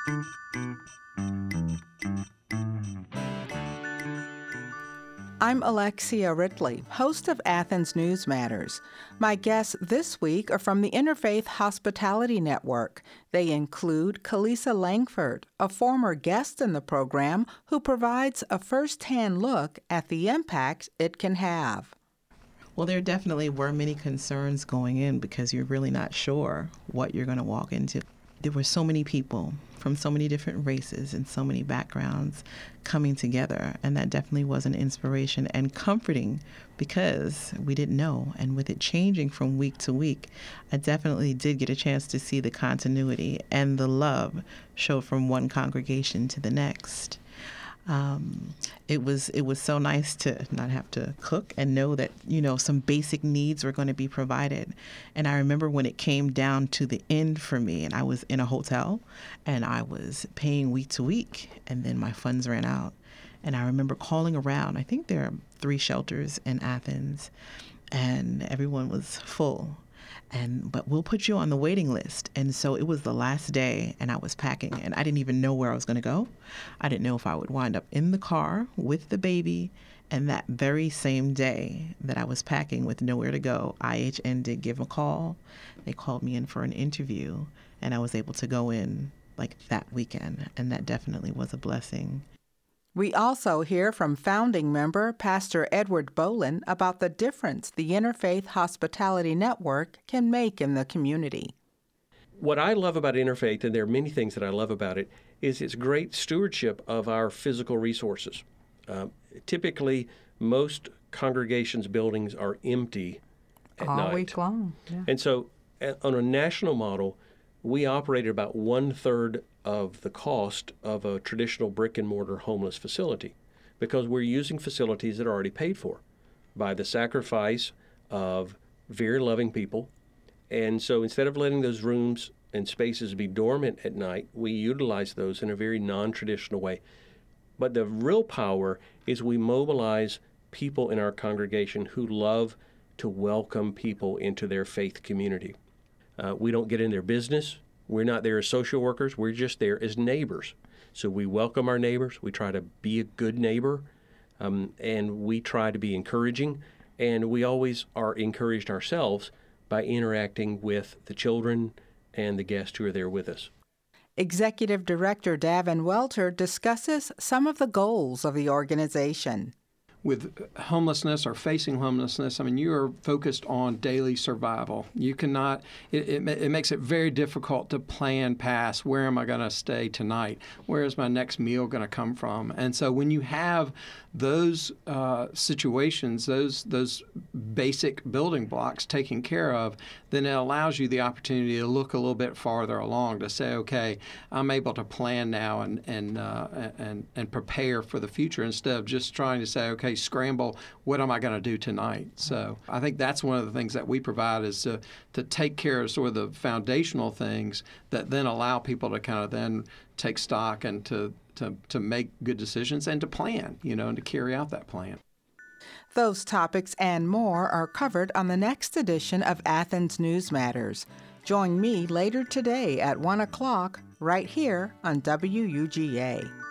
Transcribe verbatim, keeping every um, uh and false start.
I'm Alexia Ridley, host of Athens News Matters. My guests this week are from the Interfaith Hospitality Network. They include Kalisa Langford, a former guest in the program who provides a first-hand look at the impact it can have. Well, there definitely were many concerns going in because you're really not sure what you're going to walk into. There were so many people from so many different races and so many backgrounds coming together, and that definitely was an inspiration and comforting because we didn't know. And with it changing from week to week, I definitely did get a chance to see the continuity and the love show from one congregation to the next. Um, it was it was so nice to not have to cook and know that, you know, some basic needs were going to be provided. And I remember when it came down to the end for me, and I was in a hotel and I was paying week to week, and then my funds ran out. And I remember calling around. I think there are three shelters in Athens, and everyone was full. And but we'll put you on the waiting list. And so it was the last day, and I was packing, and I didn't even know where I was going to go. I didn't know if I would wind up in the car with the baby. And that very same day that I was packing with nowhere to go, I H N did give a call. They called me in for an interview, and I was able to go in like that weekend. And that definitely was a blessing. We also hear from founding member Pastor Edward Bolin about the difference the Interfaith Hospitality Network can make in the community. What I love about Interfaith, and there are many things that I love about it, is its great stewardship of our physical resources. Uh, typically, most congregations' buildings are empty at All night. All week long. Yeah. And so uh, on a national model, we operate at about one-third of the cost of a traditional brick-and-mortar homeless facility because we're using facilities that are already paid for by the sacrifice of very loving people. And so instead of letting those rooms and spaces be dormant at night, we utilize those in a very non-traditional way. But the real power is we mobilize people in our congregation who love to welcome people into their faith community. Uh, we don't get in their business. We're not there as social workers. We're just there as neighbors. So we welcome our neighbors. We try to be a good neighbor, um, and we try to be encouraging. And we always are encouraged ourselves by interacting with the children and the guests who are there with us. Executive Director Davin Welter discusses some of the goals of the organization. With homelessness or facing homelessness, I mean, you are focused on daily survival. You cannot, it, it, it makes it very difficult to plan past where am I going to stay tonight? Where is my next meal going to come from? And so when you have those uh, situations, those those basic building blocks taken care of, then it allows you the opportunity to look a little bit farther along to say, okay, I'm able to plan now and and uh, and and prepare for the future instead of just trying to say, okay, scramble, what am I going to do tonight? So I think that's one of the things that we provide is to to take care of sort of the foundational things that then allow people to kind of then take stock and to to to make good decisions and to plan, you know, and to carry out that plan. Those topics and more are covered on the next edition of Athens News Matters. Join me later today at one o'clock right here on W U G A.